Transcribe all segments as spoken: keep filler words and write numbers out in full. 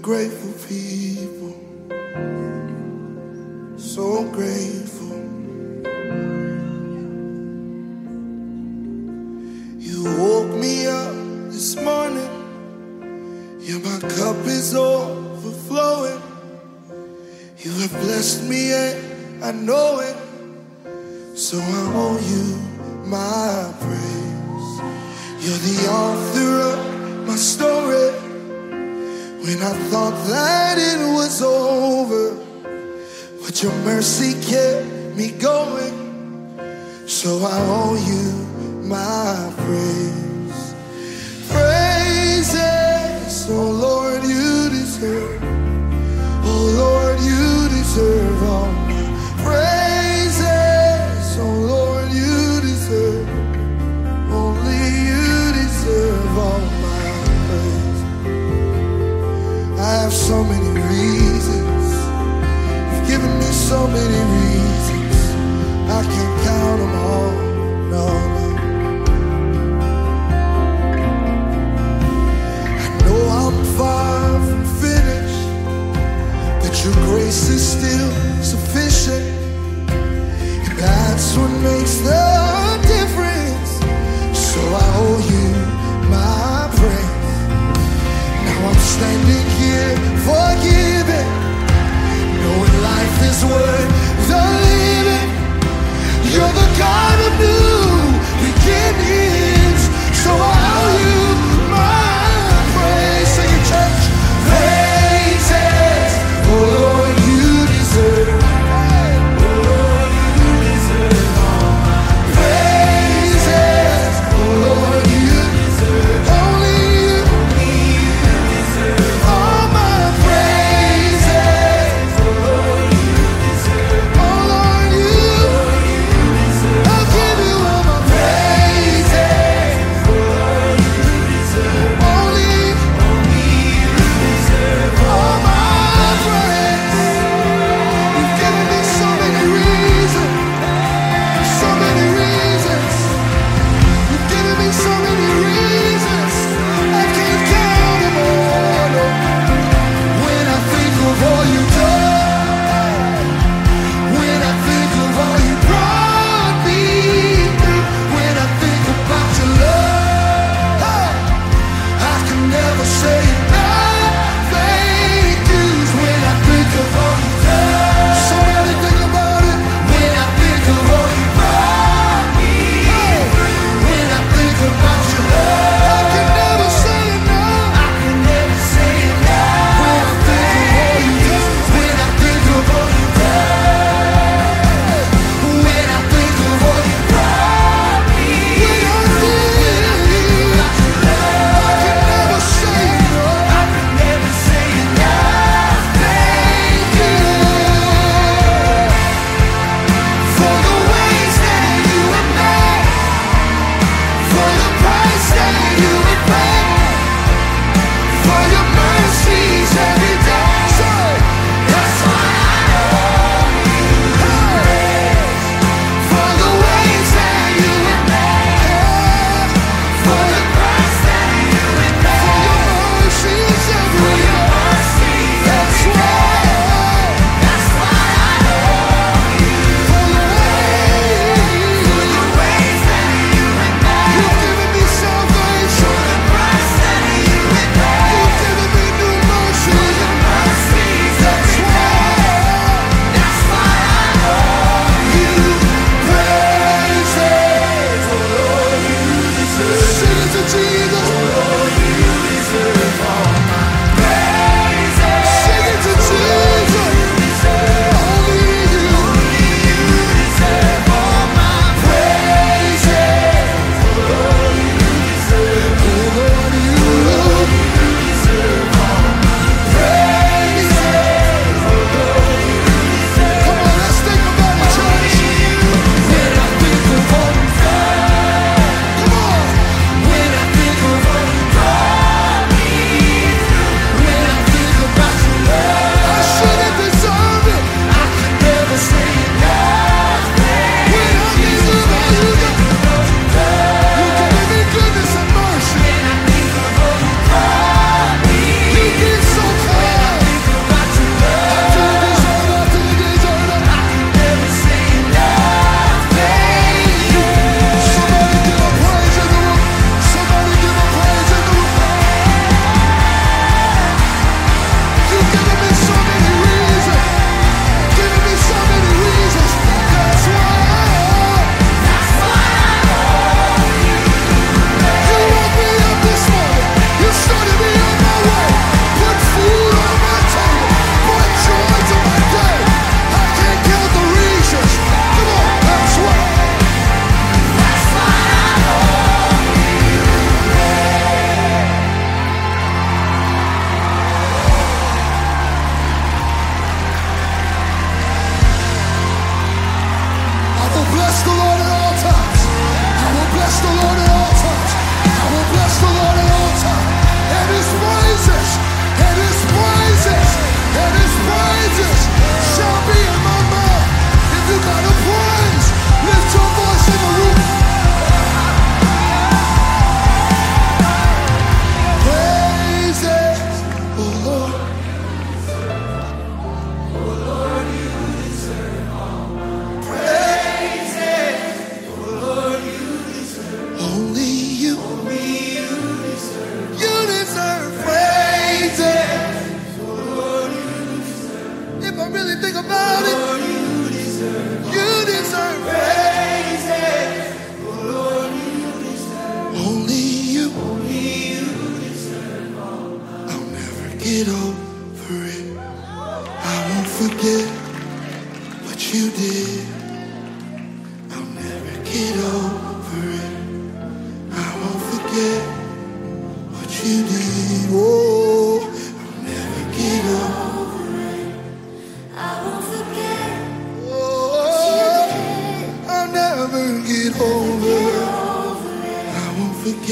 grateful people, so grateful. You woke me up this morning, yeah, my cup is overflowing. You have blessed me and I know it, so I owe you my praise. You're the author of my story. When I thought that it was over, but your mercy kept me going, so I owe you my praise. Praises, oh Lord, you deserve. Oh Lord, you deserve all my praises. Oh Lord, you deserve. Only you deserve all my praise. I have so many reasons. You've given me so many reasons. I can't count them all. No, no.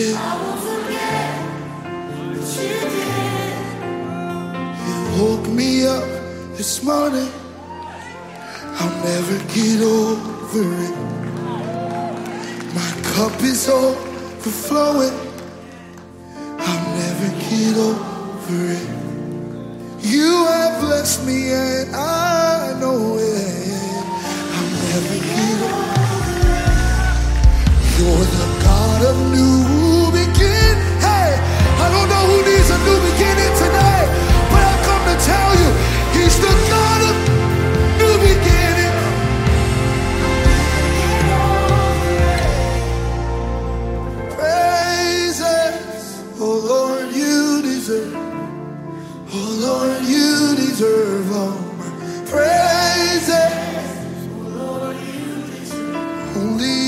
forget. I won't forget what you did. You woke me up this morning. I'll never get over it. My cup is overflowing. I'll never get over it. You have blessed me and I know it. I'll never get over it. You're the God of new beginning. Hey, I don't know who needs a new beginning tonight, but I come to tell you, He's the God of new beginning. Praises, oh Lord, you deserve. Oh Lord, you deserve all my praises. Oh Lord, you deserve. Only